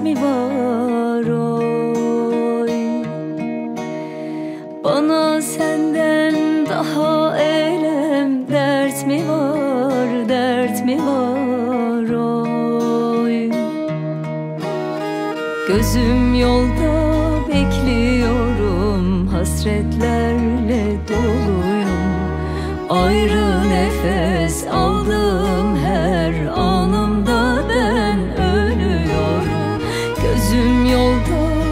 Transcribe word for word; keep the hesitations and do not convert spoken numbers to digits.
mi var oy? Bana senden daha elem dert mi var, dert mi var oy? Gözüm yolda bekliyorum, hasretlerle doluyum. Ayrı nefes aldım